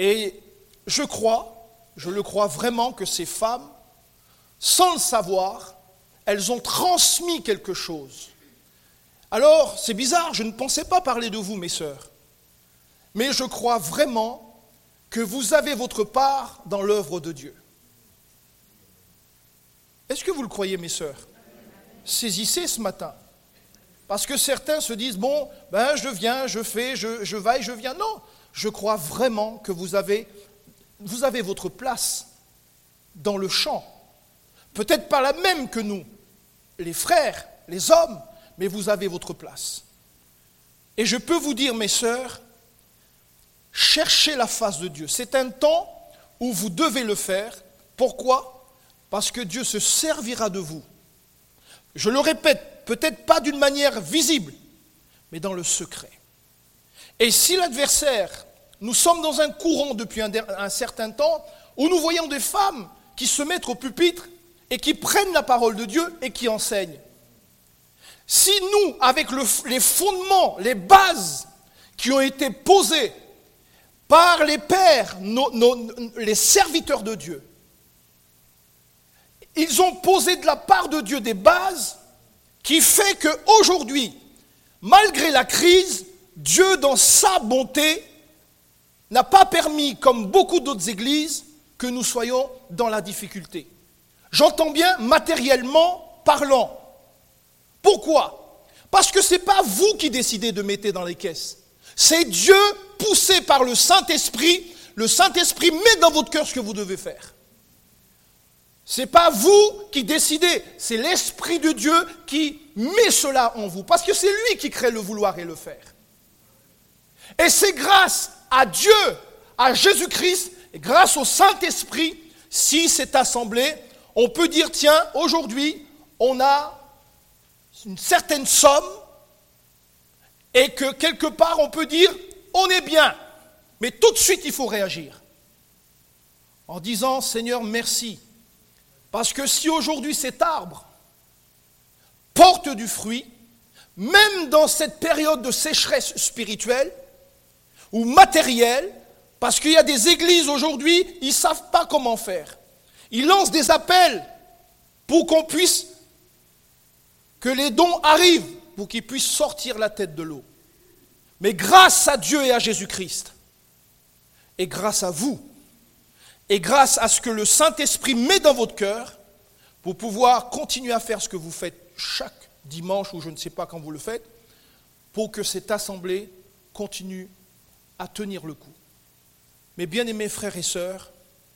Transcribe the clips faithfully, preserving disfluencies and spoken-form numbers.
Et je crois, je le crois vraiment que ces femmes, sans le savoir, elles ont transmis quelque chose. Alors, c'est bizarre, je ne pensais pas parler de vous, mes sœurs, mais je crois vraiment que vous avez votre part dans l'œuvre de Dieu. Est-ce que vous le croyez, mes sœurs? Saisissez ce matin. Parce que certains se disent, bon, ben je viens, je fais, je, je vais, je viens. Non, je crois vraiment que vous avez, vous avez votre place dans le champ. Peut-être pas la même que nous, les frères, les hommes, mais vous avez votre place. Et je peux vous dire, mes sœurs, cherchez la face de Dieu. C'est un temps où vous devez le faire. Pourquoi? Parce que Dieu se servira de vous. Je le répète, peut-être pas d'une manière visible, mais dans le secret. Et si l'adversaire, nous sommes dans un courant depuis un, un certain temps, où nous voyons des femmes qui se mettent au pupitre et qui prennent la parole de Dieu et qui enseignent. Si nous, avec le, les fondements, les bases qui ont été posées par les pères, nos, nos, les serviteurs de Dieu, ils ont posé de la part de Dieu des bases qui fait qu'aujourd'hui, malgré la crise, Dieu, dans sa bonté, n'a pas permis, comme beaucoup d'autres églises, que nous soyons dans la difficulté. J'entends bien matériellement parlant. Pourquoi? Parce que ce n'est pas vous qui décidez de mettre dans les caisses. C'est Dieu, poussé par le Saint-Esprit. Le Saint-Esprit met dans votre cœur ce que vous devez faire. Ce n'est pas vous qui décidez, c'est l'Esprit de Dieu qui met cela en vous. Parce que c'est lui qui crée le vouloir et le faire. Et c'est grâce à Dieu, à Jésus-Christ, et grâce au Saint-Esprit, si cette assemblée, on peut dire, tiens, aujourd'hui, on a une certaine somme, et que quelque part, on peut dire, on est bien. Mais tout de suite, il faut réagir. En disant, Seigneur, merci. Parce que si aujourd'hui cet arbre porte du fruit, même dans cette période de sécheresse spirituelle ou matérielle, parce qu'il y a des églises aujourd'hui, ils ne savent pas comment faire. Ils lancent des appels pour qu'on puisse, que les dons arrivent, pour qu'ils puissent sortir la tête de l'eau. Mais grâce à Dieu et à Jésus-Christ, et grâce à vous, et grâce à ce que le Saint-Esprit met dans votre cœur, pour pouvoir continuer à faire ce que vous faites chaque dimanche, ou je ne sais pas quand vous le faites, pour que cette assemblée continue à tenir le coup. Mes bien-aimés frères et sœurs,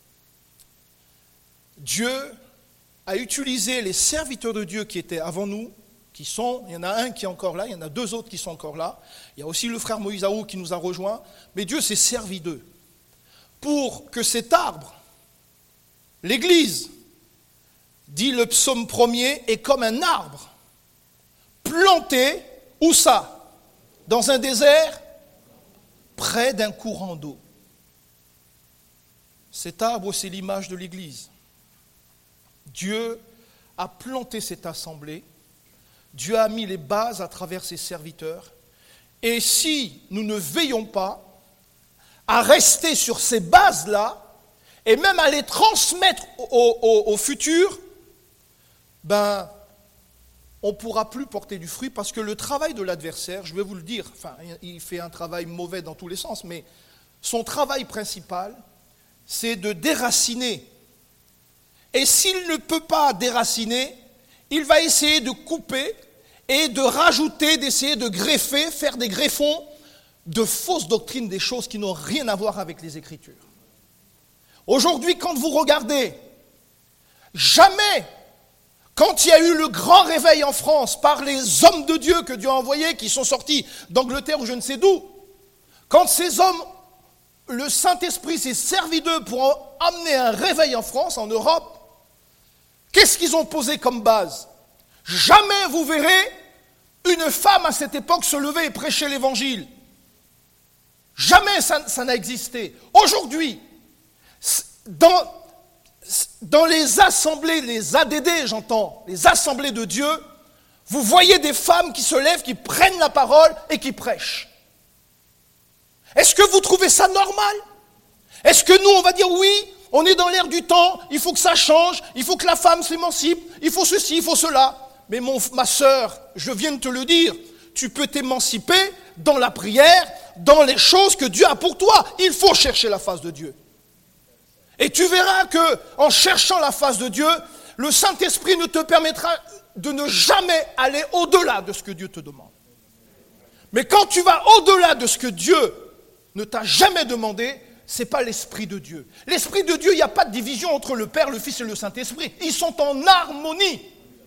Dieu a utilisé les serviteurs de Dieu qui étaient avant nous, qui sont, il y en a un qui est encore là, il y en a deux autres qui sont encore là, il y a aussi le frère Moïse Aou qui nous a rejoints, mais Dieu s'est servi d'eux pour que cet arbre, l'Église, dit le psaume premier, est comme un arbre planté, où ça? Dans un désert, près d'un courant d'eau. Cet arbre, c'est l'image de l'Église. Dieu a planté cette assemblée, Dieu a mis les bases à travers ses serviteurs, et si nous ne veillons pas à rester sur ces bases-là, et même à les transmettre au, au, au futur, ben, on ne pourra plus porter du fruit, parce que le travail de l'adversaire, je vais vous le dire, enfin, il fait un travail mauvais dans tous les sens, mais son travail principal, c'est de déraciner. Et s'il ne peut pas déraciner, il va essayer de couper et de rajouter, d'essayer de greffer, faire des greffons de fausses doctrines, des choses qui n'ont rien à voir avec les Écritures. Aujourd'hui, quand vous regardez, jamais, quand il y a eu le grand réveil en France par les hommes de Dieu que Dieu a envoyés, qui sont sortis d'Angleterre ou je ne sais d'où, quand ces hommes, le Saint-Esprit s'est servi d'eux pour amener un réveil en France, en Europe, qu'est-ce qu'ils ont posé comme base? Jamais vous verrez une femme à cette époque se lever et prêcher l'évangile. Jamais ça, ça n'a existé. Aujourd'hui, dans, dans les assemblées, les A D D, j'entends, les assemblées de Dieu, vous voyez des femmes qui se lèvent, qui prennent la parole et qui prêchent. Est-ce que vous trouvez ça normal? Est-ce que nous, on va dire oui, on est dans l'ère du temps, il faut que ça change, il faut que la femme s'émancipe, il faut ceci, il faut cela. Mais mon, ma sœur, je viens de te le dire, tu peux t'émanciper dans la prière, dans les choses que Dieu a pour toi. Il faut chercher la face de Dieu. Et tu verras que en cherchant la face de Dieu, le Saint-Esprit ne te permettra de ne jamais aller au-delà de ce que Dieu te demande. Mais quand tu vas au-delà de ce que Dieu ne t'a jamais demandé, ce n'est pas l'Esprit de Dieu. L'Esprit de Dieu, il n'y a pas de division entre le Père, le Fils et le Saint-Esprit. Ils sont en harmonie.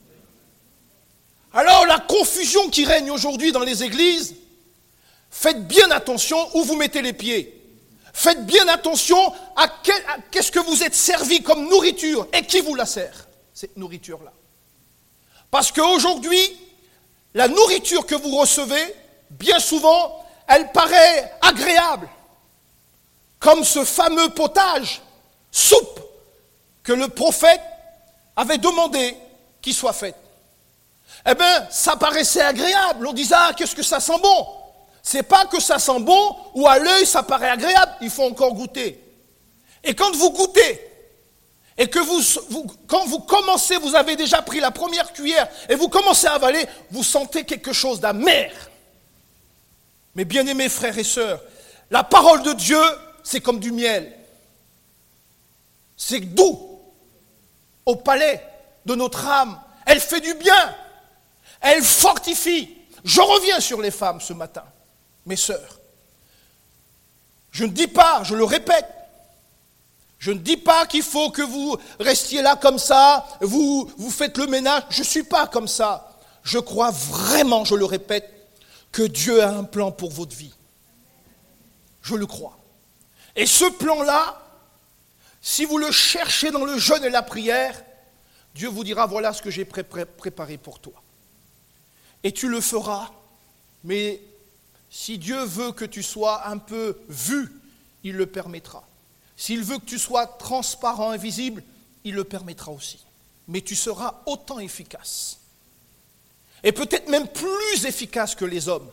Alors la confusion qui règne aujourd'hui dans les églises, faites bien attention où vous mettez les pieds. Faites bien attention à, quel, à qu'est-ce que vous êtes servi comme nourriture et qui vous la sert, cette nourriture-là. Parce qu'aujourd'hui, la nourriture que vous recevez, bien souvent, elle paraît agréable. Comme ce fameux potage, soupe, que le prophète avait demandé qu'il soit fait. Eh bien, ça paraissait agréable. On disait, ah, qu'est-ce que ça sent bon. C'est pas que ça sent bon ou à l'œil ça paraît agréable, il faut encore goûter. Et quand vous goûtez, et que vous, vous, quand vous commencez, vous avez déjà pris la première cuillère et vous commencez à avaler, vous sentez quelque chose d'amer. Mes bien-aimés frères et sœurs, la parole de Dieu, c'est comme du miel. C'est doux au palais de notre âme. Elle fait du bien. Elle fortifie. Je reviens sur les femmes ce matin. Mes sœurs, je ne dis pas, je le répète, je ne dis pas qu'il faut que vous restiez là comme ça, vous, vous faites le ménage, je ne suis pas comme ça. Je crois vraiment, je le répète, que Dieu a un plan pour votre vie. Je le crois. Et ce plan-là, si vous le cherchez dans le jeûne et la prière, Dieu vous dira, voilà ce que j'ai pré- pré- préparé pour toi. Et tu le feras, mais si Dieu veut que tu sois un peu vu, il le permettra. S'il veut que tu sois transparent, invisible, il le permettra aussi. Mais tu seras autant efficace. Et peut-être même plus efficace que les hommes.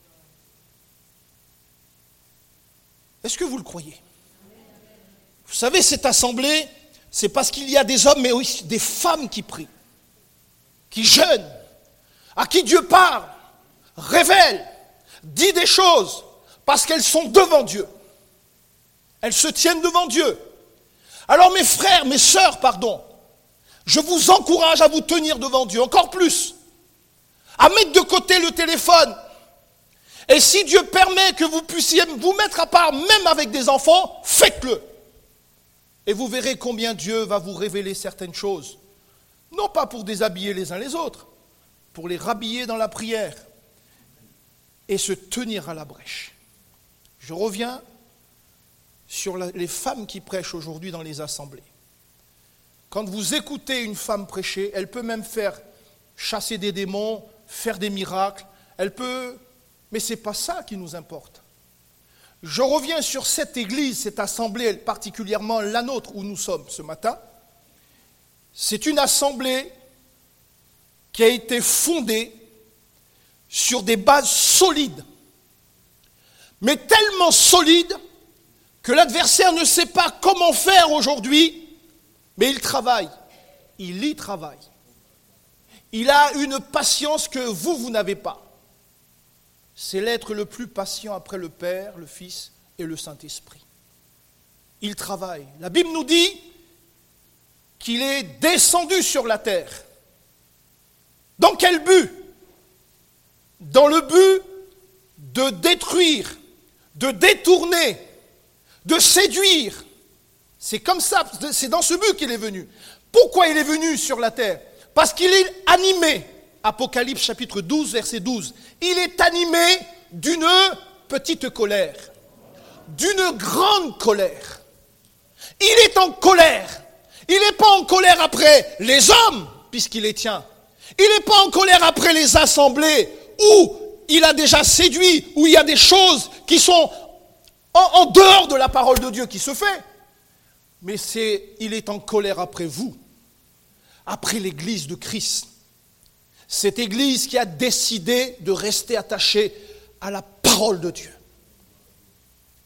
Est-ce que vous le croyez? Vous savez, cette assemblée, c'est parce qu'il y a des hommes, mais aussi des femmes qui prient, qui jeûnent, à qui Dieu parle, révèle, dit des choses, parce qu'elles sont devant Dieu. Elles se tiennent devant Dieu. Alors mes frères, mes sœurs, pardon, je vous encourage à vous tenir devant Dieu, encore plus, à mettre de côté le téléphone. Et si Dieu permet que vous puissiez vous mettre à part, même avec des enfants, faites-le. Et vous verrez combien Dieu va vous révéler certaines choses. Non pas pour déshabiller les uns les autres, pour les rhabiller dans la prière et se tenir à la brèche. Je reviens sur la, les femmes qui prêchent aujourd'hui dans les assemblées. Quand vous écoutez une femme prêcher, elle peut même faire chasser des démons, faire des miracles, elle peut... Mais ce n'est pas ça qui nous importe. Je reviens sur cette église, cette assemblée, particulièrement la nôtre où nous sommes ce matin. C'est une assemblée qui a été fondée sur des bases solides, mais tellement solides que l'adversaire ne sait pas comment faire aujourd'hui, mais il travaille, il y travaille. Il a une patience que vous, vous n'avez pas. C'est l'être le plus patient après le Père, le Fils et le Saint-Esprit. Il travaille. La Bible nous dit qu'il est descendu sur la terre. Dans quel but? Dans le but de détruire, de détourner, de séduire. C'est comme ça, c'est dans ce but qu'il est venu. Pourquoi il est venu sur la terre? Parce qu'il est animé. Apocalypse chapitre douze, verset douze. Il est animé d'une petite colère, d'une grande colère. Il est en colère. Il n'est pas en colère après les hommes, puisqu'il les tient. Il n'est pas en colère après les assemblées où il a déjà séduit, où il y a des choses qui sont en, en dehors de la parole de Dieu qui se fait. Mais c'est, il est en colère après vous, après l'église de Christ. Cette église qui a décidé de rester attachée à la parole de Dieu.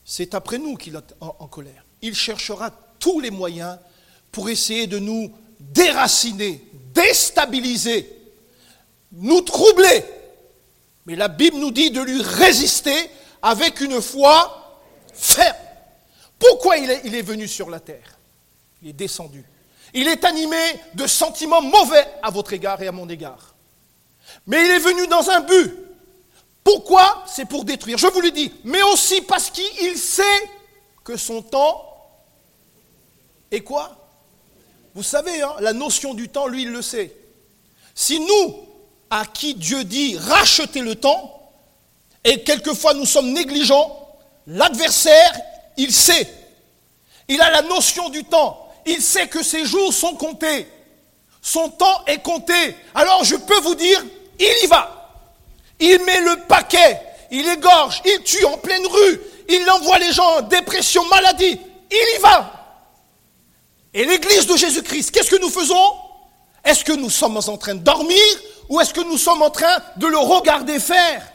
c'est après nous qu'il est en, en colère. Il cherchera tous les moyens pour essayer de nous déraciner, déstabiliser, nous troubler. Mais la Bible nous dit de lui résister avec une foi ferme. Pourquoi il est, il est venu sur la terre? Il est descendu. Il est animé de sentiments mauvais à votre égard et à mon égard. Mais il est venu dans un but. Pourquoi? C'est pour détruire. Je vous le dis. Mais aussi parce qu'il sait que son temps est quoi? Vous savez, hein, la notion du temps, lui, il le sait. Si nous, à qui Dieu dit racheter le temps, et quelquefois nous sommes négligents, l'adversaire, il sait. Il a la notion du temps. Il sait que ses jours sont comptés. Son temps est compté. Alors je peux vous dire, il y va. Il met le paquet. Il égorge. Il tue en pleine rue. Il envoie les gens en dépression, maladie. Il y va. Et l'église de Jésus-Christ, qu'est-ce que nous faisons? Est-ce que nous sommes en train de dormir ou est-ce que nous sommes en train de le regarder faire?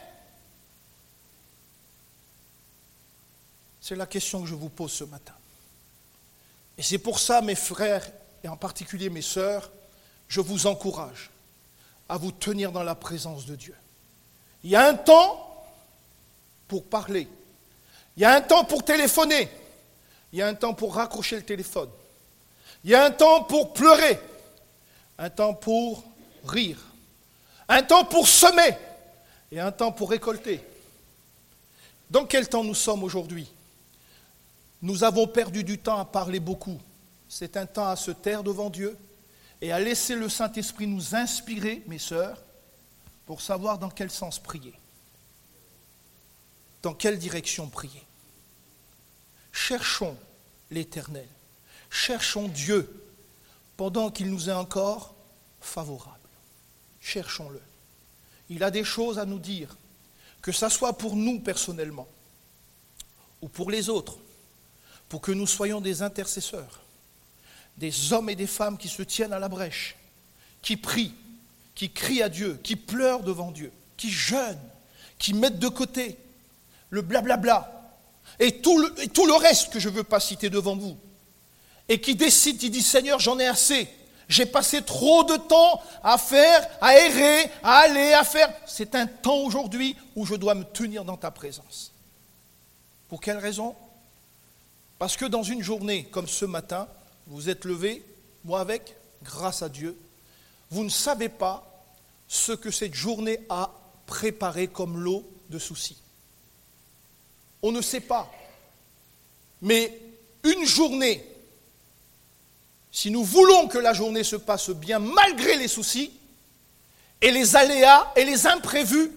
C'est la question que je vous pose ce matin. Et c'est pour ça, mes frères, et en particulier mes sœurs, je vous encourage à vous tenir dans la présence de Dieu. Il y a un temps pour parler. Il y a un temps pour téléphoner. Il y a un temps pour raccrocher le téléphone. Il y a un temps pour pleurer. Un temps pour rire. Un temps pour semer. Et un temps pour récolter. Dans quel temps nous sommes aujourd'hui? Nous avons perdu du temps à parler beaucoup. C'est un temps à se taire devant Dieu et à laisser le Saint-Esprit nous inspirer, mes sœurs, pour savoir dans quel sens prier. Dans quelle direction prier. Cherchons l'Éternel. Cherchons Dieu pendant qu'il nous est encore favorable. Cherchons-le. Il a des choses à nous dire, que ce soit pour nous personnellement ou pour les autres, pour que nous soyons des intercesseurs, des hommes et des femmes qui se tiennent à la brèche, qui prient, qui crient à Dieu, qui pleurent devant Dieu, qui jeûnent, qui mettent de côté le blablabla et tout le, et tout le reste que je ne veux pas citer devant vous, et qui décident, qui disent « Seigneur, j'en ai assez, j'ai passé trop de temps à faire, à errer, à aller, à faire. C'est un temps aujourd'hui où je dois me tenir dans ta présence. » Pour quelle raison? Parce que dans une journée comme ce matin, vous êtes levé, moi avec, grâce à Dieu, vous ne savez pas ce que cette journée a préparé comme lot de soucis. On ne sait pas. Mais une journée, si nous voulons que la journée se passe bien malgré les soucis et les aléas et les imprévus,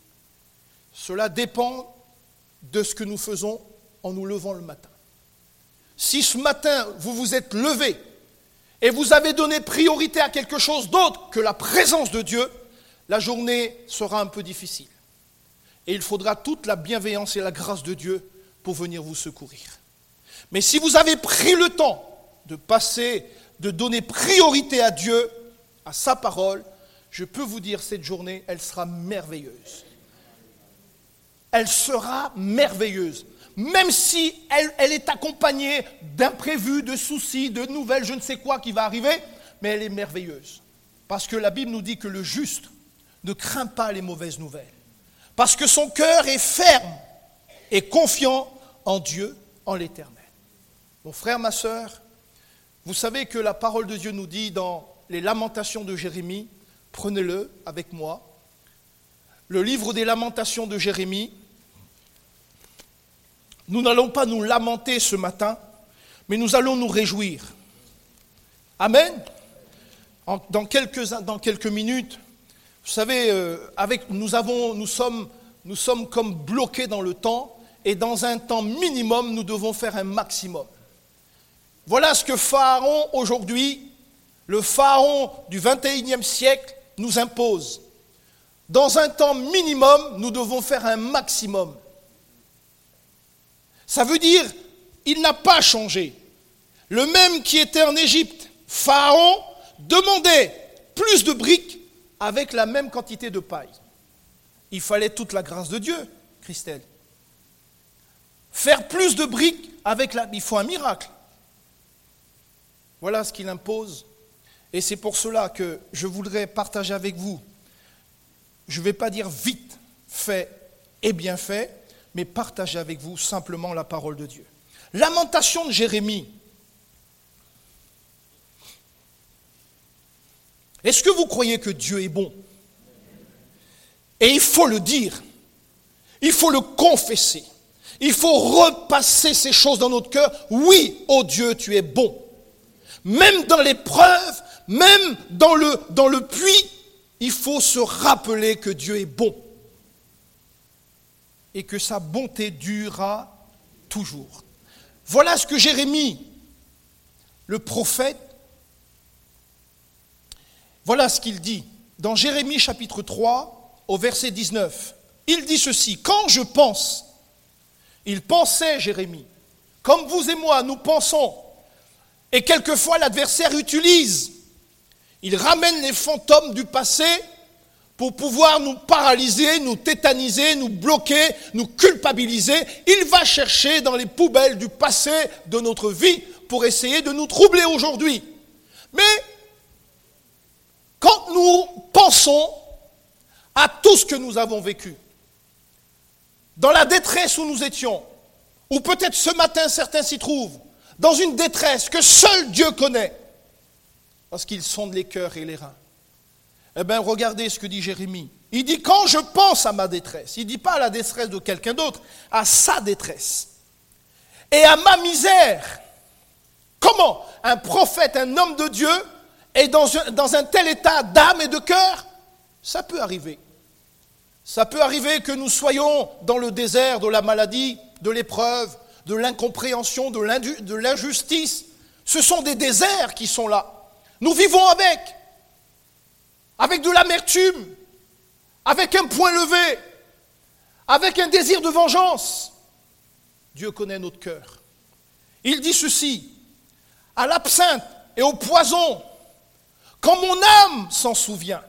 cela dépend de ce que nous faisons en nous levant le matin. Si ce matin, vous vous êtes levé et vous avez donné priorité à quelque chose d'autre que la présence de Dieu, la journée sera un peu difficile. Et il faudra toute la bienveillance et la grâce de Dieu pour venir vous secourir. Mais si vous avez pris le temps de passer, de donner priorité à Dieu, à sa parole, je peux vous dire, cette journée, elle sera merveilleuse. Elle sera merveilleuse. Même si elle, elle est accompagnée d'imprévus, de soucis, de nouvelles, je ne sais quoi qui va arriver, mais elle est merveilleuse. Parce que la Bible nous dit que le juste ne craint pas les mauvaises nouvelles. Parce que son cœur est ferme et confiant en Dieu, en l'Éternel. Mon frère, ma sœur, vous savez que la parole de Dieu nous dit dans les Lamentations de Jérémie, prenez-le avec moi, le livre des Lamentations de Jérémie. Nous n'allons pas nous lamenter ce matin, mais nous allons nous réjouir. Amen. En, dans, quelques, dans quelques minutes, vous savez, euh, avec, nous, avons, nous, sommes, nous sommes comme bloqués dans le temps, et dans un temps minimum, nous devons faire un maximum. Voilà ce que Pharaon aujourd'hui, le Pharaon du vingt et unième siècle, nous impose. Dans un temps minimum, nous devons faire un maximum. Ça veut dire, il n'a pas changé. Le même qui était en Égypte, Pharaon, demandait plus de briques avec la même quantité de paille. Il fallait toute la grâce de Dieu, Christelle. faire plus de briques avec la... Il faut un miracle. Voilà ce qu'il impose. Et c'est pour cela que je voudrais partager avec vous. Je ne vais pas dire vite fait et bien fait, mais partager avec vous simplement la parole de Dieu. Lamentation de Jérémie. Est-ce que vous croyez que Dieu est bon? Et il faut le dire. Il faut le confesser. Il faut repasser ces choses dans notre cœur. Oui, ô Dieu, tu es bon. Même dans l'épreuve, même dans le, dans le puits, il faut se rappeler que Dieu est bon. Et que sa bonté durera toujours. Voilà ce que Jérémie, le prophète, voilà ce qu'il dit. Dans Jérémie chapitre trois, au verset dix-neuf, il dit ceci. Quand je pense, il pensait Jérémie, comme vous et moi, nous pensons, et quelquefois l'adversaire utilise, il ramène les fantômes du passé pour pouvoir nous paralyser, nous tétaniser, nous bloquer, nous culpabiliser. Il va chercher dans les poubelles du passé de notre vie pour essayer de nous troubler aujourd'hui. Mais quand nous pensons à tout ce que nous avons vécu, dans la détresse où nous étions, ou peut-être ce matin certains s'y trouvent, dans une détresse que seul Dieu connaît, parce qu'il sonde les cœurs et les reins. Eh bien, regardez ce que dit Jérémie. Il dit, quand je pense à ma détresse, il ne dit pas à la détresse de quelqu'un d'autre, à sa détresse, et à ma misère. Comment un prophète, un homme de Dieu, est dans un, dans un tel état d'âme et de cœur? Ça peut arriver. Ça peut arriver que nous soyons dans le désert de la maladie, de l'épreuve, de l'incompréhension, de l'injustice. Ce sont des déserts qui sont là. Nous vivons avec, avec de l'amertume, avec un poing levé, avec un désir de vengeance. Dieu connaît notre cœur. Il dit ceci, à l'absinthe et au poison, quand mon âme s'en souvient,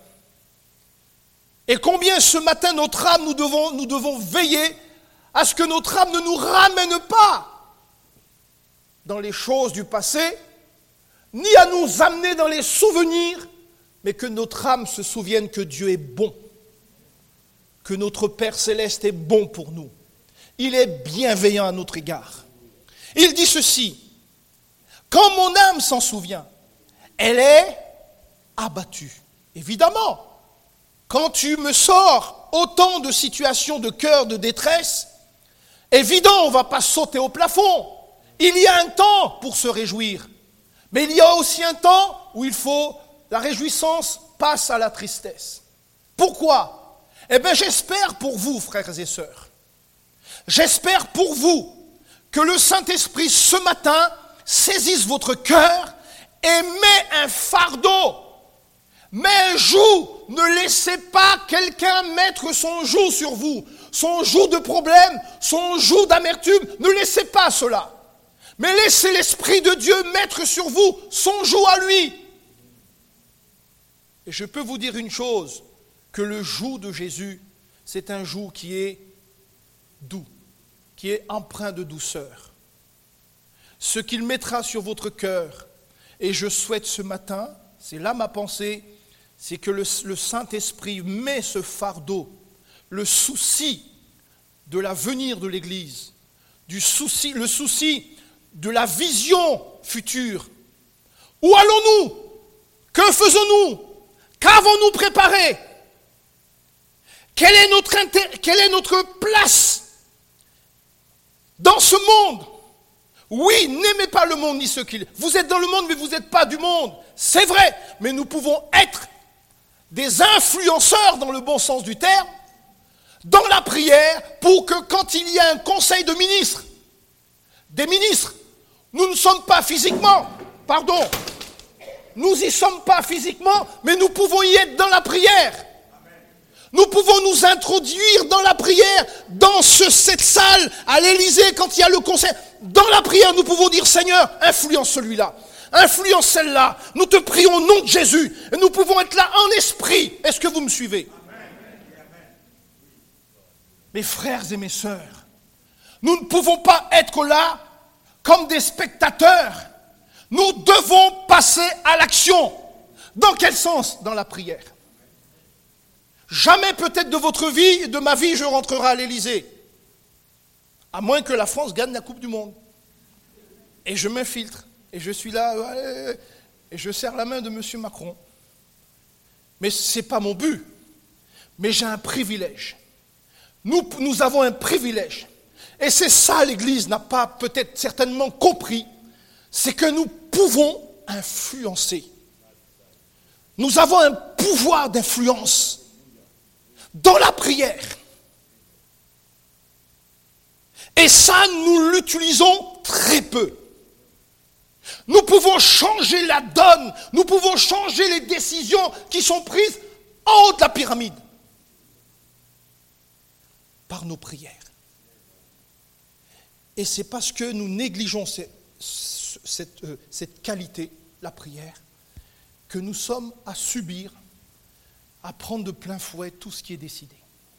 et combien ce matin notre âme, nous devons, nous devons veiller à ce que notre âme ne nous ramène pas dans les choses du passé, ni à nous amener dans les souvenirs, mais que notre âme se souvienne que Dieu est bon, que notre Père Céleste est bon pour nous. Il est bienveillant à notre égard. Il dit ceci, quand mon âme s'en souvient, elle est abattue. Évidemment, quand tu me sors autant de situations de cœur, de détresse, évidemment, on ne va pas sauter au plafond. Il y a un temps pour se réjouir. Mais il y a aussi un temps où il faut, la réjouissance passe à la tristesse. Pourquoi? Eh bien, j'espère pour vous, frères et sœurs, j'espère pour vous que le Saint-Esprit, ce matin, saisisse votre cœur et met un fardeau, met un joug. Ne laissez pas quelqu'un mettre son joug sur vous, son joug de problème, son joug d'amertume. Ne laissez pas cela. Mais laissez l'Esprit de Dieu mettre sur vous son joug à lui. Et je peux vous dire une chose, que le joug de Jésus, c'est un joug qui est doux, qui est empreint de douceur. Ce qu'il mettra sur votre cœur, et je souhaite ce matin, c'est là ma pensée, c'est que le, le Saint-Esprit met ce fardeau, le souci de l'avenir de l'Église, du souci, le souci de la vision future. Où allons-nous? Que faisons-nous? Qu'avons-nous préparé? Quelle est notre inter... Quelle est notre place dans ce monde? Oui, n'aimez pas le monde ni ce qu'il... Vous êtes dans le monde, mais vous n'êtes pas du monde. C'est vrai, mais nous pouvons être des influenceurs dans le bon sens du terme, dans la prière, pour que quand il y a un conseil de ministres, des ministres, nous ne sommes pas physiquement, pardon, nous n'y sommes pas physiquement, mais nous pouvons y être dans la prière. Nous pouvons nous introduire dans la prière, dans ce, cette salle, à l'Élysée, quand il y a le conseil. Dans la prière, nous pouvons dire, Seigneur, influence celui-là, influence celle-là. Nous te prions au nom de Jésus. Et nous pouvons être là en esprit. Est-ce que vous me suivez? Mes frères et mes sœurs, Nous ne pouvons pas être là comme des spectateurs. Nous devons passer à l'action. Dans quel sens? Dans la prière. Jamais peut-être de votre vie, de ma vie, je rentrerai à l'Élysée. À moins que la France gagne la Coupe du Monde. Et je m'infiltre. Et je suis là, et je serre la main de M. Macron. Mais ce n'est pas mon but. Mais j'ai un privilège. Nous, nous avons un privilège. Et c'est ça, l'Église n'a pas peut-être certainement compris. C'est que nous pouvons influencer. Nous avons un pouvoir d'influence dans la prière. Et ça, nous l'utilisons très peu. Nous pouvons changer la donne. Nous pouvons changer les décisions qui sont prises en haut de la pyramide. Par nos prières. Et c'est parce que nous négligeons cette, cette, euh, cette qualité, la prière, que nous sommes à subir, à prendre de plein fouet tout ce qui est décidé.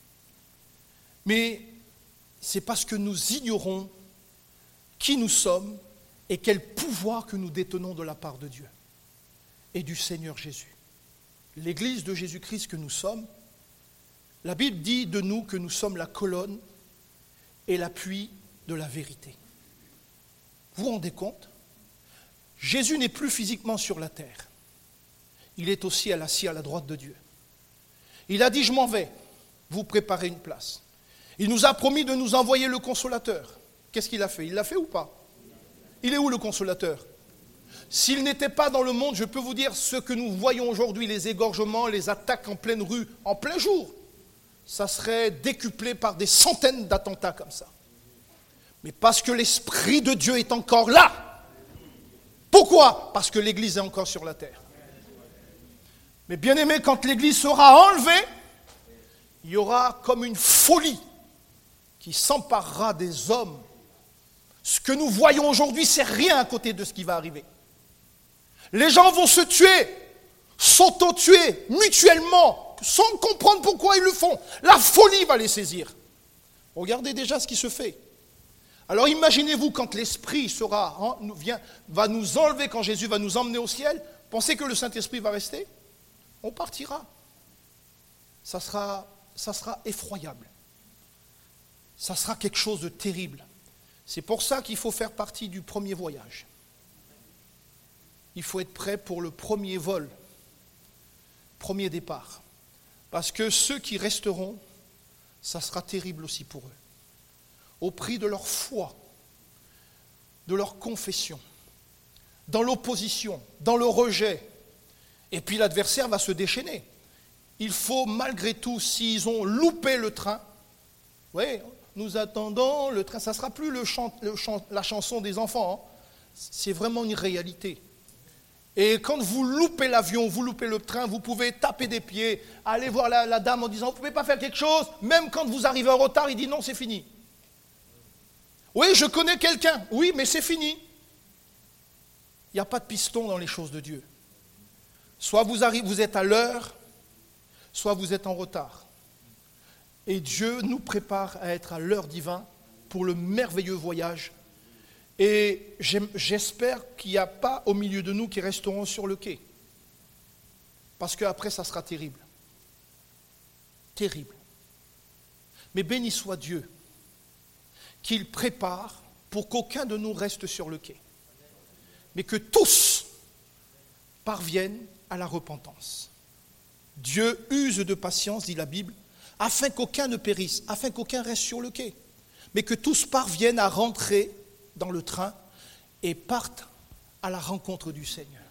Mais c'est parce que nous ignorons qui nous sommes et quel pouvoir que nous détenons de la part de Dieu et du Seigneur Jésus. L'Église de Jésus-Christ que nous sommes, la Bible dit de nous que nous sommes la colonne et l'appui de la vérité. Vous vous rendez compte? Jésus n'est plus physiquement sur la terre. Il est aussi assis à la droite de Dieu. Il a dit, je m'en vais, vous préparez une place. Il nous a promis de nous envoyer le consolateur. Qu'est-ce qu'il a fait? Il l'a fait ou pas? Il est où le consolateur? S'il n'était pas dans le monde, je peux vous dire ce que nous voyons aujourd'hui, les égorgements, les attaques en pleine rue, en plein jour, ça serait décuplé par des centaines d'attentats comme ça. Mais parce que l'Esprit de Dieu est encore là. Pourquoi? Parce que l'Église est encore sur la terre. Mais bien aimé, quand l'Église sera enlevée, il y aura comme une folie qui s'emparera des hommes. Ce que nous voyons aujourd'hui, c'est rien à côté de ce qui va arriver. Les gens vont se tuer, s'auto-tuer mutuellement, sans comprendre pourquoi ils le font. La folie va les saisir. Regardez déjà ce qui se fait. Alors imaginez-vous quand l'Esprit sera, vient, va nous enlever, quand Jésus va nous emmener au ciel, pensez que le Saint-Esprit va rester? On partira. Ça sera, ça sera effroyable. Ça sera quelque chose de terrible. C'est pour ça qu'il faut faire partie du premier voyage. Il faut être prêt pour le premier vol, premier départ. Parce que ceux qui resteront, ça sera terrible aussi pour eux. Au prix de leur foi, de leur confession, dans l'opposition, dans le rejet. Et puis l'adversaire va se déchaîner. Il faut malgré tout, s'ils ont loupé le train, oui, nous attendons le train, ça ne sera plus le chant, le chant, la chanson des enfants, hein. C'est vraiment une réalité. Et quand vous loupez l'avion, vous loupez le train, vous pouvez taper des pieds, aller voir la, la dame en disant, vous ne pouvez pas faire quelque chose, même quand vous arrivez en retard, il dit non, c'est fini. Oui, je connais quelqu'un, oui, mais c'est fini. Il n'y a pas de piston dans les choses de Dieu. Soit vous, arrivez, vous êtes à l'heure, soit vous êtes en retard. Et Dieu nous prépare à être à l'heure divine pour le merveilleux voyage. Et j'espère qu'il n'y a pas au milieu de nous qui resteront sur le quai. Parce qu'après, ça sera terrible. Terrible. Mais béni soit Dieu qu'il prépare pour qu'aucun de nous reste sur le quai. Mais que tous parviennent à la repentance. Dieu use de patience, dit la Bible, afin qu'aucun ne périsse, afin qu'aucun reste sur le quai. Mais que tous parviennent à rentrer dans le train et partent à la rencontre du Seigneur.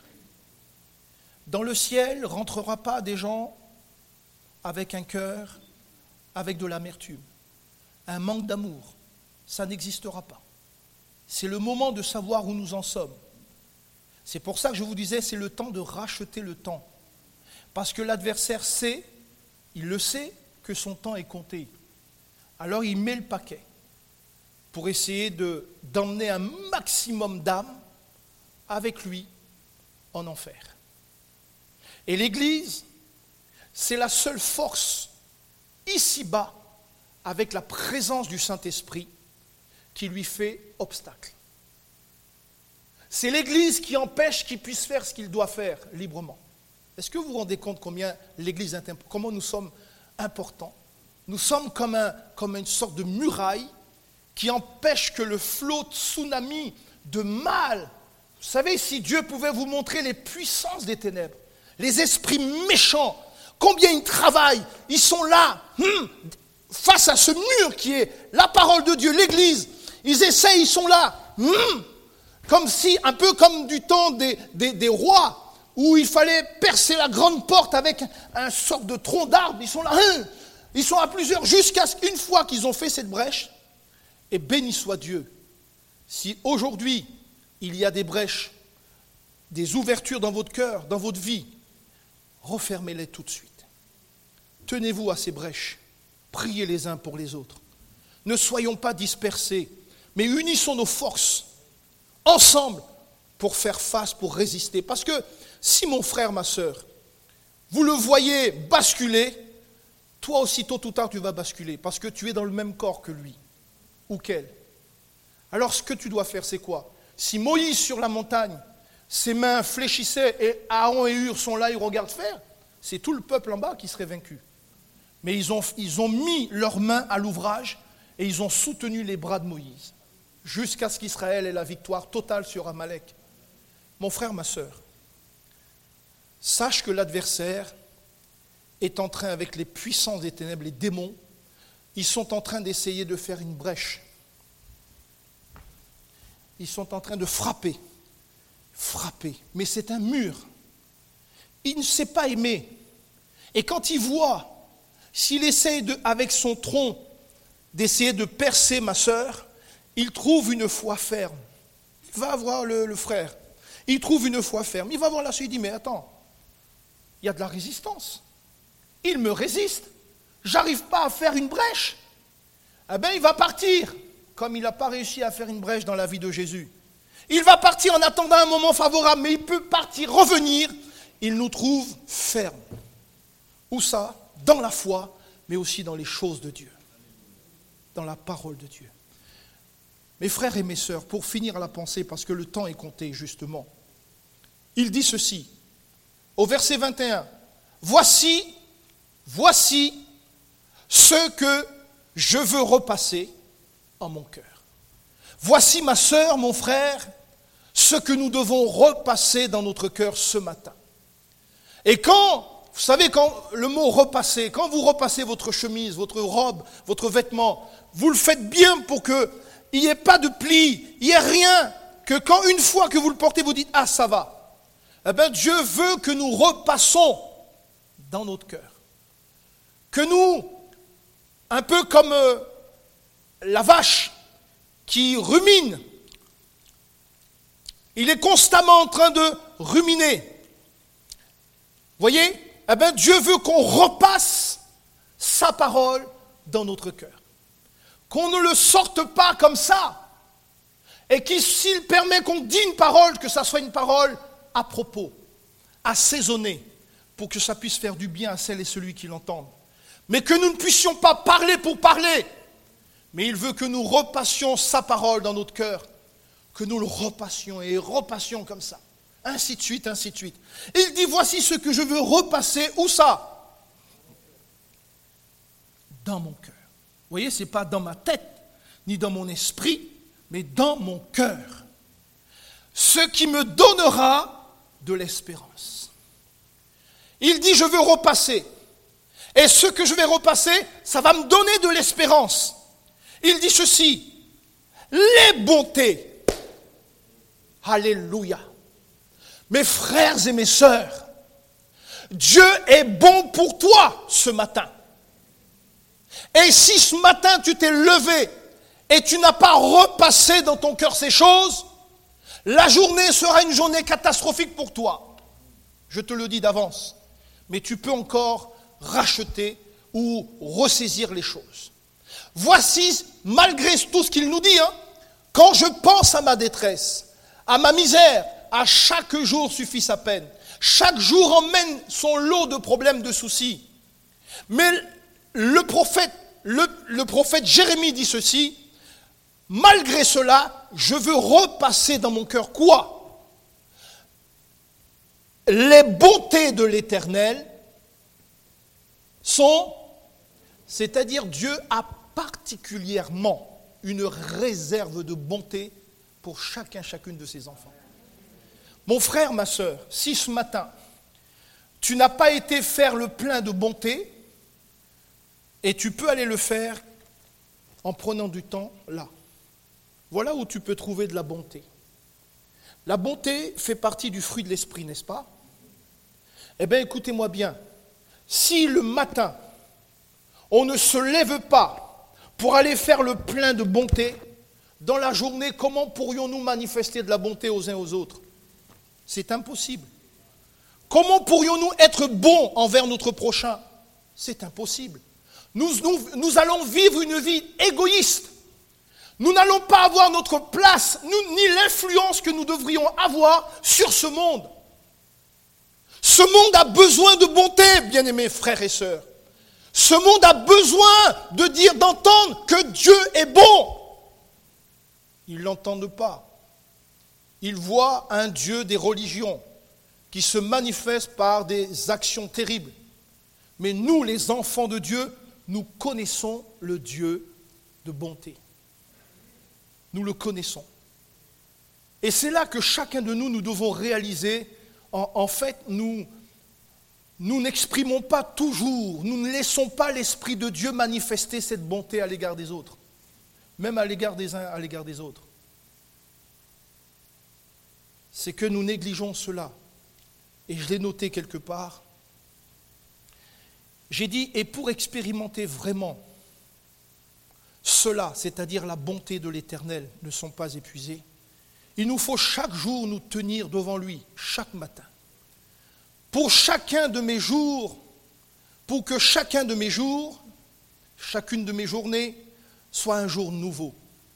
Dans le ciel ne rentrera pas des gens avec un cœur, avec de l'amertume, un manque d'amour. Ça n'existera pas. C'est le moment de savoir où nous en sommes. C'est pour ça que je vous disais, c'est le temps de racheter le temps. Parce que l'adversaire sait, il le sait, que son temps est compté. Alors il met le paquet pour essayer de, d'emmener un maximum d'âmes avec lui en enfer. Et l'Église, c'est la seule force ici-bas, avec la présence du Saint-Esprit, qui lui fait obstacle. C'est l'Église qui empêche qu'il puisse faire ce qu'il doit faire librement. Est-ce que vous vous rendez compte combien l'Église est importante, comment nous sommes importants? Nous sommes comme, un, comme une sorte de muraille qui empêche que le flot de tsunami de mal. Vous savez, si Dieu pouvait vous montrer les puissances des ténèbres, les esprits méchants, combien ils travaillent, ils sont là, hum, face à ce mur qui est la parole de Dieu, l'Église. Ils essayent, ils sont là, hum, comme si, un peu comme du temps des, des, des rois, où il fallait percer la grande porte avec un, un sorte de tronc d'arbre. Ils sont là, hum, ils sont à plusieurs, jusqu'à ce qu'une fois qu'ils ont fait cette brèche, et béni soit Dieu, si aujourd'hui il y a des brèches, des ouvertures dans votre cœur, dans votre vie, refermez-les tout de suite. Tenez-vous à ces brèches, priez les uns pour les autres. Ne soyons pas dispersés, mais unissons nos forces ensemble pour faire face, pour résister. Parce que si mon frère, ma sœur, vous le voyez basculer, toi aussi tôt ou tard tu vas basculer, parce que tu es dans le même corps que lui ou qu'elle. Alors ce que tu dois faire, c'est quoi? Si Moïse sur la montagne, ses mains fléchissaient et Aaron et Hur sont là, ils regardent faire, c'est tout le peuple en bas qui serait vaincu. Mais ils ont, ils ont mis leurs mains à l'ouvrage et ils ont soutenu les bras de Moïse, jusqu'à ce qu'Israël ait la victoire totale sur Amalek. Mon frère, ma sœur, sache que l'adversaire est en train, avec les puissances des ténèbres, les démons, ils sont en train d'essayer de faire une brèche. Ils sont en train de frapper, frapper. Mais c'est un mur. Il ne sait pas aimer. Et quand il voit, s'il essaye de, avec son tronc d'essayer de percer ma sœur, il trouve une foi ferme. Il va voir le, le frère. Il trouve une foi ferme. Il va voir la sœur, il dit, mais attends, il y a de la résistance. Il me résiste. J'arrive pas à faire une brèche. Eh bien, il va partir, comme il n'a pas réussi à faire une brèche dans la vie de Jésus. Il va partir en attendant un moment favorable, mais il peut partir, revenir. Il nous trouve fermes. Où ça? Dans la foi, mais aussi dans les choses de Dieu. Dans la parole de Dieu. Mes frères et mes sœurs, pour finir la pensée, parce que le temps est compté, justement, il dit ceci, au verset vingt et un, « Voici, voici ce que je veux repasser en mon cœur. Voici, ma sœur, mon frère, ce que nous devons repasser dans notre cœur ce matin. » Et quand, vous savez, quand le mot « repasser », quand vous repassez votre chemise, votre robe, votre vêtement, vous le faites bien pour qu'il n'y ait pas de plis, il n'y ait rien, que quand une fois que vous le portez, vous dites « Ah, ça va ». Eh bien, Dieu veut que nous repassons dans notre cœur. Que nous, un peu comme euh, la vache qui rumine, il est constamment en train de ruminer. Vous voyez? Eh bien, Dieu veut qu'on repasse sa parole dans notre cœur. Qu'on ne le sorte pas comme ça. Et que s'il permet qu'on dise une parole, que ça soit une parole à propos, assaisonnée, pour que ça puisse faire du bien à celle et celui qui l'entendent. Mais que nous ne puissions pas parler pour parler. Mais il veut que nous repassions sa parole dans notre cœur. Que nous le repassions et repassions comme ça. Ainsi de suite, ainsi de suite. Et il dit, voici ce que je veux repasser. Où ça? Dans mon cœur. Vous voyez, ce n'est pas dans ma tête, ni dans mon esprit, mais dans mon cœur. Ce qui me donnera de l'espérance. Il dit, je veux repasser. Et ce que je vais repasser, ça va me donner de l'espérance. Il dit ceci, les bontés. Alléluia. Mes frères et mes sœurs, Dieu est bon pour toi ce matin. Et si ce matin tu t'es levé et tu n'as pas repassé dans ton cœur ces choses, la journée sera une journée catastrophique pour toi. Je te le dis d'avance. Mais tu peux encore racheter ou ressaisir les choses. Voici, malgré tout ce qu'il nous dit, hein, quand je pense à ma détresse, à ma misère, à chaque jour suffit sa peine. Chaque jour emmène son lot de problèmes, de soucis. Mais le prophète, le, le prophète Jérémie dit ceci, malgré cela, je veux repasser dans mon cœur quoi? Les bontés de l'Éternel sont, c'est-à-dire Dieu a particulièrement une réserve de bonté pour chacun, chacune de ses enfants. Mon frère, ma sœur, si ce matin, tu n'as pas été faire le plein de bonté, et tu peux aller le faire en prenant du temps là. Voilà où tu peux trouver de la bonté. La bonté fait partie du fruit de l'esprit, n'est-ce pas? Eh bien, écoutez-moi bien. Si le matin, on ne se lève pas pour aller faire le plein de bonté, dans la journée, comment pourrions-nous manifester de la bonté aux uns aux autres? C'est impossible. Comment pourrions-nous être bons envers notre prochain? C'est impossible. Nous, nous, nous allons vivre une vie égoïste. Nous n'allons pas avoir notre place, nous, ni l'influence que nous devrions avoir sur ce monde. Ce monde a besoin de bonté, bien-aimés frères et sœurs. Ce monde a besoin de dire, d'entendre que Dieu est bon. Ils ne l'entendent pas. Ils voient un Dieu des religions qui se manifeste par des actions terribles. Mais nous, les enfants de Dieu, nous connaissons le Dieu de bonté. Nous le connaissons. Et c'est là que chacun de nous, nous devons réaliser, en, en fait, nous, nous n'exprimons pas toujours, nous ne laissons pas l'Esprit de Dieu manifester cette bonté à l'égard des autres, même à l'égard des uns, à l'égard des autres. C'est que nous négligeons cela. Et je l'ai noté quelque part. J'ai dit, et pour expérimenter vraiment cela, c'est-à-dire la bonté de l'Éternel, ne sont pas épuisés, il nous faut chaque jour nous tenir devant lui, chaque matin. Pour chacun de mes jours, pour que chacun de mes jours, chacune de mes journées, soit un jour nouveau.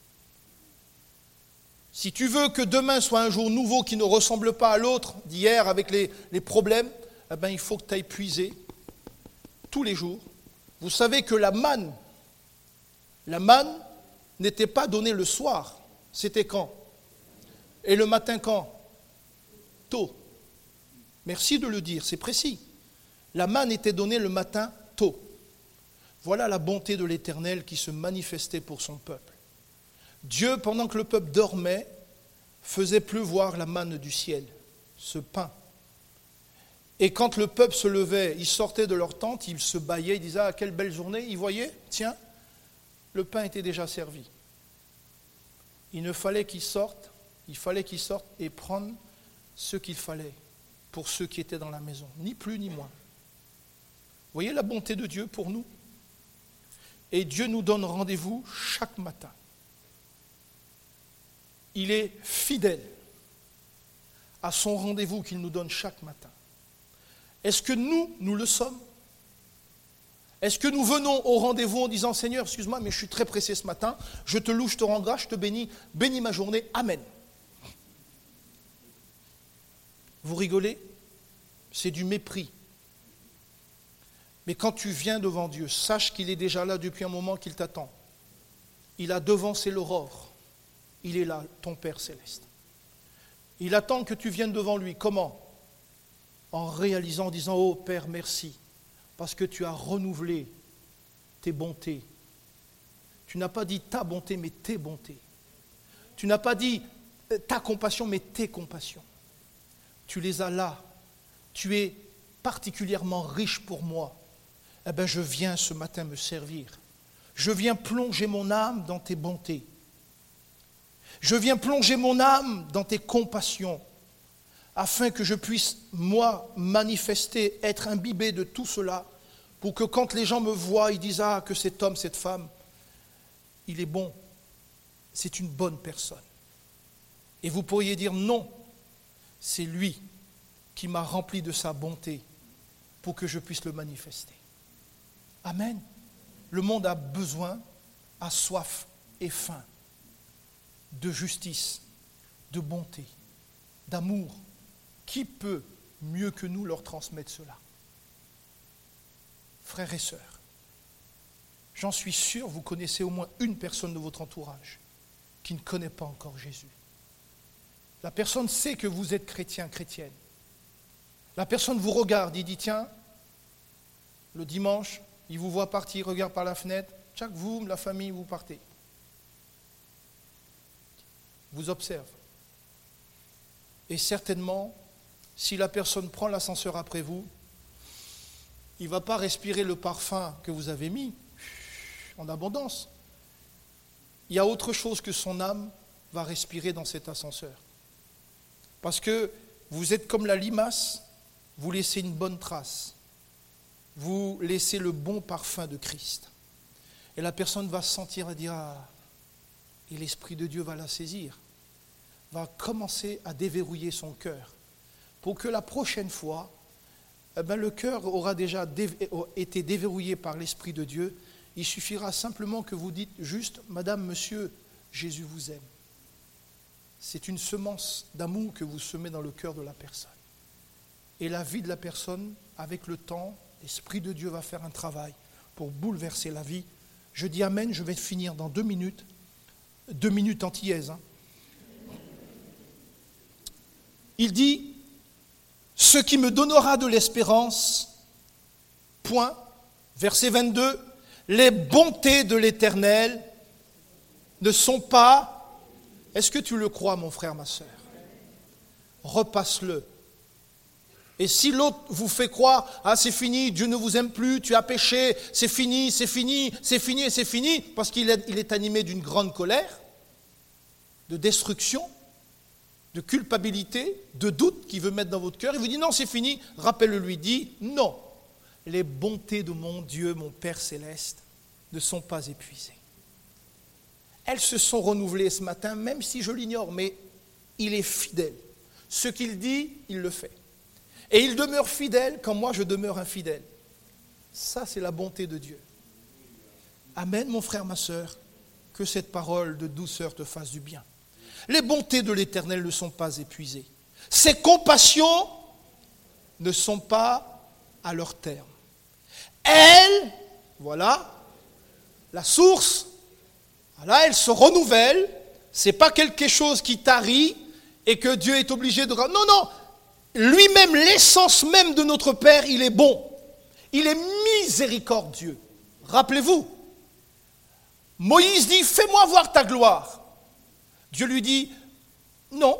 Si tu veux que demain soit un jour nouveau qui ne ressemble pas à l'autre d'hier avec les, les problèmes, eh ben, il faut que tu ailles puiser tous les jours. Vous savez que la manne, la manne n'était pas donnée le soir. C'était quand? Et le matin quand? Tôt. Merci de le dire, c'est précis. La manne était donnée le matin tôt. Voilà la bonté de l'Éternel qui se manifestait pour son peuple. Dieu, pendant que le peuple dormait, faisait pleuvoir la manne du ciel, ce pain. Et quand le peuple se levait, ils sortaient de leur tente, ils se bâillaient, ils disaient « Ah, quelle belle journée !» Ils voyaient, tiens, le pain était déjà servi. Il ne fallait qu'ils sortent, il fallait qu'ils sortent et prendre ce qu'il fallait pour ceux qui étaient dans la maison, ni plus ni moins. Vous voyez la bonté de Dieu pour nous? Et Dieu nous donne rendez-vous chaque matin. Il est fidèle à son rendez-vous qu'il nous donne chaque matin. Est-ce que nous, nous le sommes? Est-ce que nous venons au rendez-vous en disant « Seigneur, excuse-moi, mais je suis très pressé ce matin, je te loue, je te rends grâce, je te bénis, bénis ma journée, Amen ». Vous rigolez? C'est du mépris. Mais quand tu viens devant Dieu, sache qu'il est déjà là depuis un moment, qu'il t'attend. Il a devancé l'aurore. Il est là, ton Père céleste. Il attend que tu viennes devant lui. Comment? En réalisant, en disant « Oh Père, merci, parce que tu as renouvelé tes bontés. » Tu n'as pas dit ta bonté, mais tes bontés. Tu n'as pas dit ta compassion, mais tes compassions. Tu les as là. Tu es particulièrement riche pour moi. Eh bien, je viens ce matin me servir. Je viens plonger mon âme dans tes bontés. Je viens plonger mon âme dans tes compassions, afin que je puisse, moi, manifester, être imbibé de tout cela, pour que quand les gens me voient, ils disent « Ah, que cet homme, cette femme, il est bon, c'est une bonne personne. » Et vous pourriez dire « Non, c'est lui qui m'a rempli de sa bonté pour que je puisse le manifester. » Amen. Le monde a besoin, a soif et faim de justice, de bonté, d'amour. Qui peut mieux que nous leur transmettre cela? Frères et sœurs, j'en suis sûr, vous connaissez au moins une personne de votre entourage qui ne connaît pas encore Jésus. La personne sait que vous êtes chrétien, chrétienne. La personne vous regarde, il dit, tiens, le dimanche, il vous voit partir, il regarde par la fenêtre, chaque vous, la famille, vous partez. Vous observe. Et certainement, si la personne prend l'ascenseur après vous, il ne va pas respirer le parfum que vous avez mis en abondance. Il y a autre chose que son âme va respirer dans cet ascenseur. Parce que vous êtes comme la limace, vous laissez une bonne trace. Vous laissez le bon parfum de Christ. Et la personne va se sentir et dire, ah, et l'Esprit de Dieu va la saisir, va commencer à déverrouiller son cœur, pour que la prochaine fois, eh bien, le cœur aura déjà dé- été déverrouillé par l'Esprit de Dieu. Il suffira simplement que vous dites juste, Madame, Monsieur, Jésus vous aime. C'est une semence d'amour que vous semez dans le cœur de la personne. Et la vie de la personne, avec le temps, l'Esprit de Dieu va faire un travail pour bouleverser la vie. Je dis Amen, je vais finir dans deux minutes. Deux minutes antillaises. Hein. Il dit, ce qui me donnera de l'espérance, point, verset vingt-deux, les bontés de l'Éternel ne sont pas... Est-ce que tu le crois, mon frère, ma sœur? Repasse-le. Et si l'autre vous fait croire, ah c'est fini, Dieu ne vous aime plus, tu as péché, c'est fini, c'est fini, c'est fini et c'est fini, parce qu'il est, il est animé d'une grande colère, de destruction, de culpabilité, de doute qu'il veut mettre dans votre cœur, il vous dit non, c'est fini, rappelle-lui, dit non, les bontés de mon Dieu, mon Père céleste, ne sont pas épuisées. Elles se sont renouvelées ce matin, même si je l'ignore, mais il est fidèle. Ce qu'il dit, il le fait. Et il demeure fidèle quand moi je demeure infidèle. Ça, c'est la bonté de Dieu. Amen, mon frère, ma sœur, que cette parole de douceur te fasse du bien. Les bontés de l'Éternel ne sont pas épuisées. Ses compassions ne sont pas à leur terme. Elles, voilà, la source, voilà, elle se renouvelle. Ce n'est pas quelque chose qui tarit et que Dieu est obligé de... Non, non, lui-même, l'essence même de notre Père, il est bon. Il est miséricordieux. Rappelez-vous, Moïse dit, fais-moi voir ta gloire. Dieu lui dit, non,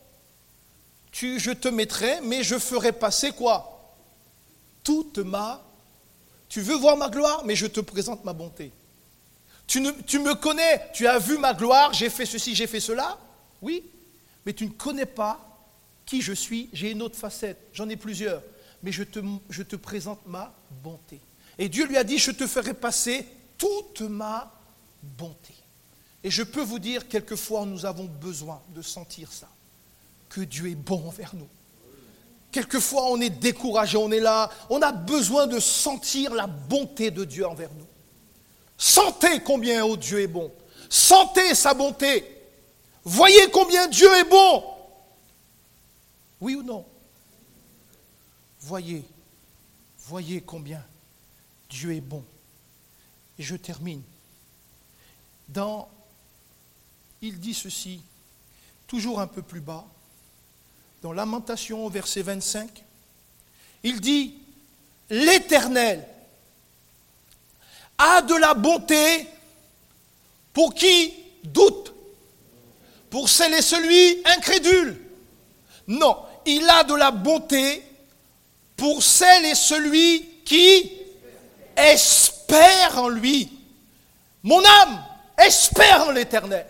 tu, je te mettrai, mais je ferai passer quoi? Toute ma... Tu veux voir ma gloire, mais je te présente ma bonté. Tu, ne, tu me connais, tu as vu ma gloire, j'ai fait ceci, j'ai fait cela. Oui, mais tu ne connais pas qui je suis. J'ai une autre facette, j'en ai plusieurs. Mais je te, je te présente ma bonté. Et Dieu lui a dit, je te ferai passer toute ma bonté. Et je peux vous dire, quelquefois, nous avons besoin de sentir ça, que Dieu est bon envers nous. Quelquefois, on est découragé, on est là, on a besoin de sentir la bonté de Dieu envers nous. Sentez combien oh, Dieu est bon. Sentez sa bonté. Voyez combien Dieu est bon. Oui ou non? Voyez, voyez combien Dieu est bon. Et je termine. Dans, il dit ceci, toujours un peu plus bas, dans Lamentation, verset vingt-cinq, il dit, l'Éternel a de la bonté pour qui doute, pour celle et celui incrédule. Non, il a de la bonté pour celle et celui qui espère en lui. Mon âme espère en l'Éternel.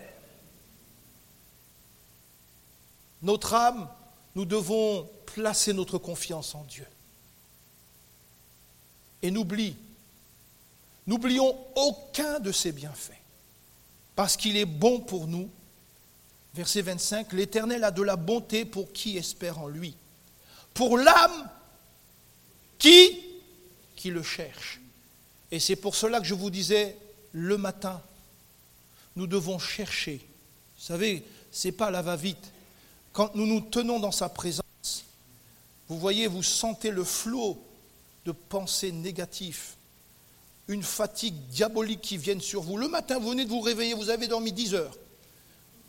Notre âme, nous devons placer notre confiance en Dieu. Et n'oublie, n'oublions aucun de ses bienfaits, parce qu'il est bon pour nous. Verset vingt-cinq, l'Éternel a de la bonté pour qui espère en lui, pour l'âme qui, qui le cherche. Et c'est pour cela que je vous disais, le matin, nous devons chercher. Vous savez, ce n'est pas la va-vite. Quand nous nous tenons dans sa présence, vous voyez, vous sentez le flot de pensées négatives, une fatigue diabolique qui vient sur vous. Le matin, vous venez de vous réveiller, vous avez dormi dix heures.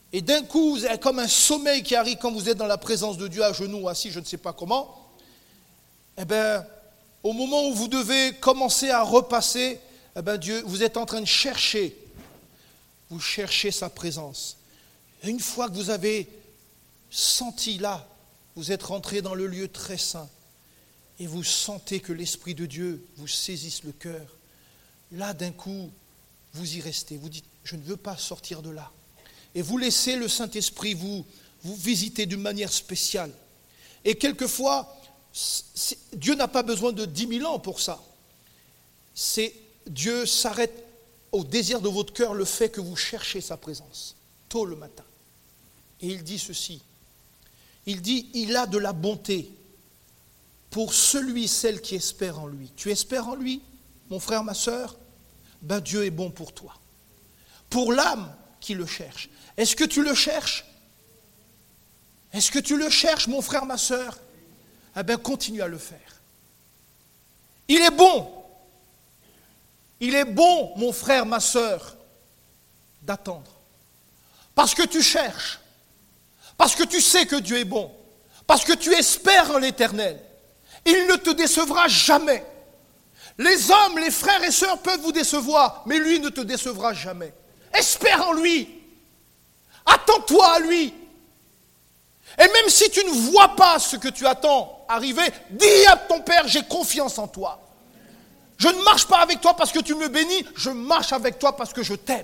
Et d'un coup, vous avez comme un sommeil qui arrive quand vous êtes dans la présence de Dieu, à genoux, assis, je ne sais pas comment. Eh bien, au moment où vous devez commencer à repasser, eh bien Dieu, vous êtes en train de chercher. Vous cherchez sa présence. Et une fois que vous avez senti là, vous êtes rentré dans le lieu très saint, et vous sentez que l'Esprit de Dieu vous saisisse le cœur. Là, d'un coup, vous y restez. Vous dites, je ne veux pas sortir de là. Et vous laissez le Saint-Esprit vous, vous visiter d'une manière spéciale. Et quelquefois, Dieu n'a pas besoin de dix mille ans pour ça. C'est, Dieu s'arrête au désir de votre cœur, le fait que vous cherchez sa présence, tôt le matin. Et il dit ceci. Il dit, il a de la bonté pour celui, celle qui espère en lui. Tu espères en lui, mon frère, ma sœur? Ben Dieu est bon pour toi. Pour l'âme qui le cherche. Est-ce que tu le cherches? Est-ce que tu le cherches, mon frère, ma sœur? Eh bien, continue à le faire. Il est bon. Il est bon, mon frère, ma sœur, d'attendre. Parce que tu cherches. Parce que tu sais que Dieu est bon. Parce que tu espères en l'Éternel. Il ne te décevra jamais. Les hommes, les frères et sœurs peuvent vous décevoir, mais lui ne te décevra jamais. Espère en lui. Attends-toi à lui. Et même si tu ne vois pas ce que tu attends arriver, dis à ton Père, j'ai confiance en toi. Je ne marche pas avec toi parce que tu me bénis, je marche avec toi parce que je t'aime.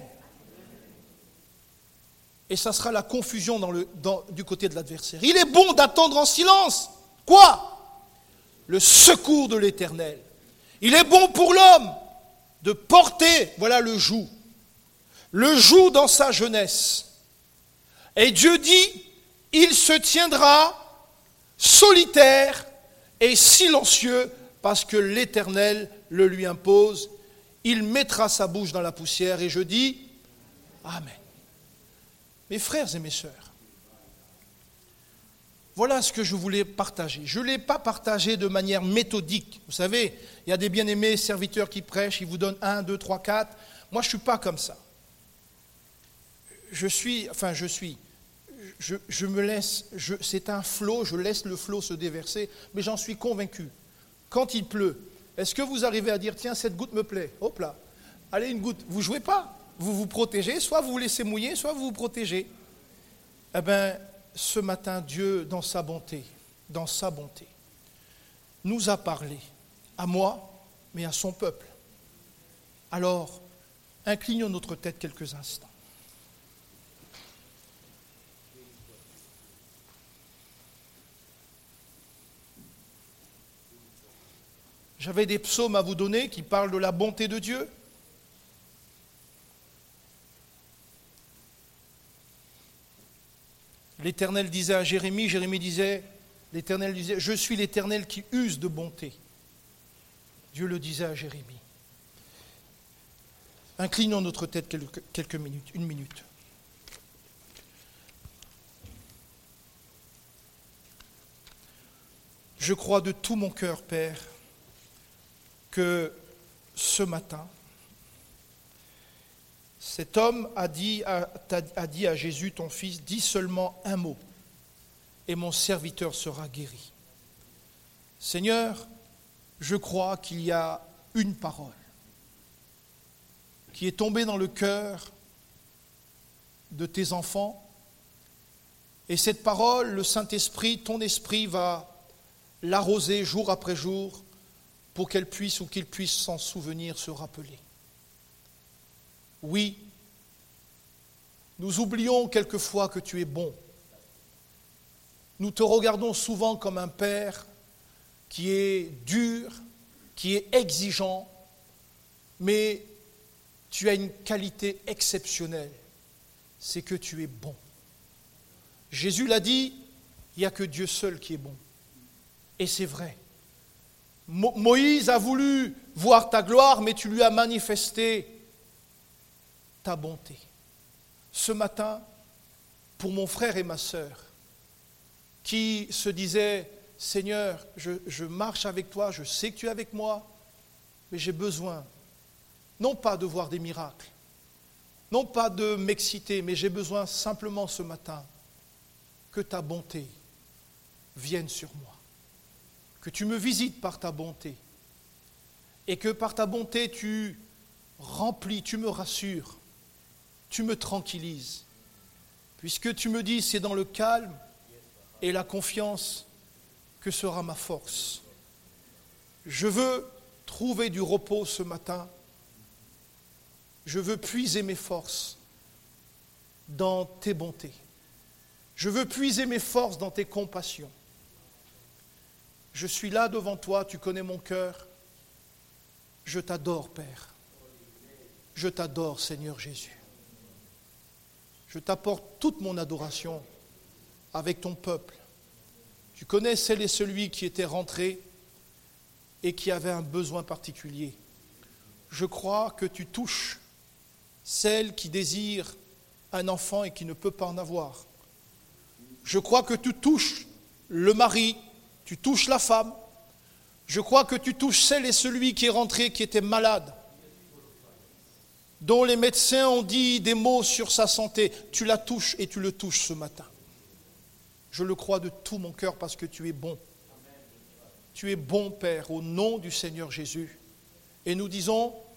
Et ça sera la confusion dans le, dans, du côté de l'adversaire. Il est bon d'attendre en silence. Quoi? Le secours de l'Éternel. Il est bon pour l'homme de porter, voilà le joug, le joug dans sa jeunesse. Et Dieu dit, il se tiendra solitaire et silencieux parce que l'Éternel le lui impose. Il mettra sa bouche dans la poussière et je dis, Amen. Mes frères et mes sœurs, voilà ce que je voulais partager. Je ne l'ai pas partagé de manière méthodique. Vous savez, il y a des bien-aimés serviteurs qui prêchent, ils vous donnent un, deux, trois, quatre. Moi, je ne suis pas comme ça. Je suis, enfin je suis, je, je me laisse, je, c'est un flot, je laisse le flot se déverser, mais j'en suis convaincu. Quand il pleut, est-ce que vous arrivez à dire, tiens, cette goutte me plaît, hop là, allez une goutte, vous ne jouez pas, vous vous protégez, soit vous vous laissez mouiller, soit vous vous protégez. Eh bien, ce matin, Dieu, dans sa bonté, dans sa bonté, nous a parlé, à moi, mais à son peuple. Alors, inclinons notre tête quelques instants. J'avais des psaumes à vous donner qui parlent de la bonté de Dieu. L'Éternel disait à Jérémie, Jérémie disait, l'Éternel disait, je suis l'Éternel qui use de bonté. Dieu le disait à Jérémie. Inclinons notre tête quelques, quelques minutes, une minute. Je crois de tout mon cœur, Père, que ce matin, cet homme a dit, à, a dit à Jésus, ton fils, dis seulement un mot, et mon serviteur sera guéri. Seigneur, je crois qu'il y a une parole qui est tombée dans le cœur de tes enfants, et cette parole, le Saint-Esprit, ton esprit va l'arroser jour après jour pour qu'elle puisse ou qu'il puisse s'en souvenir, se rappeler. Oui, nous oublions quelquefois que tu es bon. Nous te regardons souvent comme un père qui est dur, qui est exigeant, mais tu as une qualité exceptionnelle, c'est que tu es bon. Jésus l'a dit, il n'y a que Dieu seul qui est bon. Et c'est vrai. Mo- Moïse a voulu voir ta gloire, mais tu lui as manifesté ta bonté. Ce matin, pour mon frère et ma sœur, qui se disaient, Seigneur, je, je marche avec toi, je sais que tu es avec moi, mais j'ai besoin, non pas de voir des miracles, non pas de m'exciter, mais j'ai besoin simplement ce matin que ta bonté vienne sur moi, que tu me visites par ta bonté et que par ta bonté tu remplis, tu me rassures, tu me tranquillises, puisque tu me dis c'est dans le calme et la confiance que sera ma force. Je veux trouver du repos ce matin. Je veux puiser mes forces dans tes bontés. Je veux puiser mes forces dans tes compassions. Je suis là devant toi, tu connais mon cœur. Je t'adore, Père. Je t'adore, Seigneur Jésus. Je t'apporte toute mon adoration avec ton peuple. Tu connais celle et celui qui était rentré et qui avait un besoin particulier. Je crois que tu touches celle qui désire un enfant et qui ne peut pas en avoir. Je crois que tu touches le mari, tu touches la femme. Je crois que tu touches celle et celui qui est rentré, qui était malade, dont les médecins ont dit des mots sur sa santé. Tu la touches et tu le touches ce matin. Je le crois de tout mon cœur parce que tu es bon. Tu es bon, Père, au nom du Seigneur Jésus. Et nous disons,